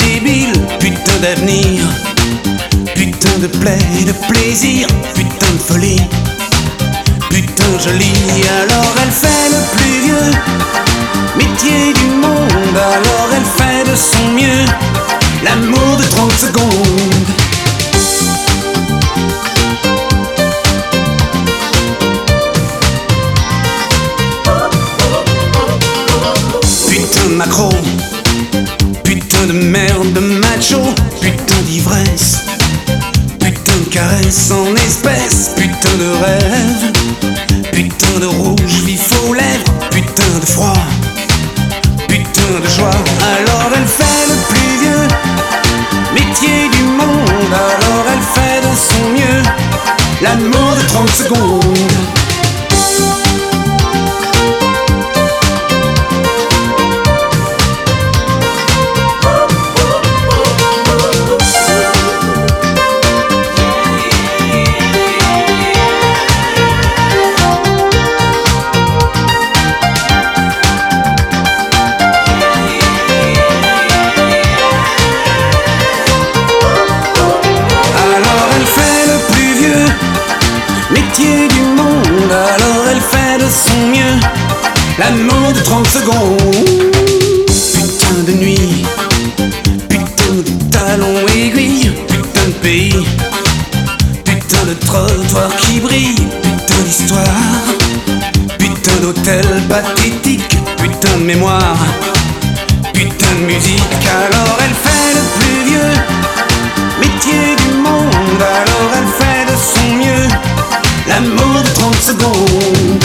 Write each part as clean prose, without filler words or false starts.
débile, putain d'avenir, putain de plaie, de plaisir, putain de folie, putain jolie. Alors elle fait le plus vieux métier du monde, alors elle fait de son mieux l'amour de 30 secondes. Putain de macro, putain de merde de macho, putain d'ivresse, putain de caresse en espèces, putain de rêve, putain de rouge vif aux lèvres, putain de froid, putain de joie. Alors elle fait le plus vieux métier du monde, alors elle fait de son mieux l'amour de 30 secondes. Métier du monde, alors elle fait de son mieux l'amour de 30 secondes. Putain de nuit, putain de talons aiguilles, putain de pays, putain de trottoir qui brille, putain d'histoire, putain d'hôtel pathétique, putain de mémoire, putain de musique. Alors elle fait le plus vieux métier du monde, alors elle fait de son mieux l'amour de 30 secondes.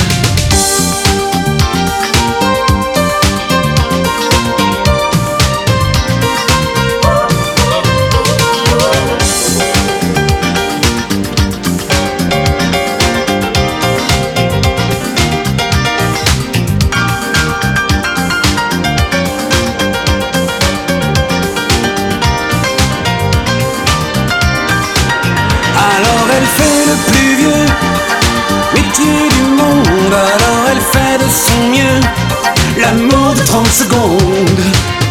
Alors elle fait le plus vieux métier du monde, alors elle fait de son mieux l'amour de 30 secondes.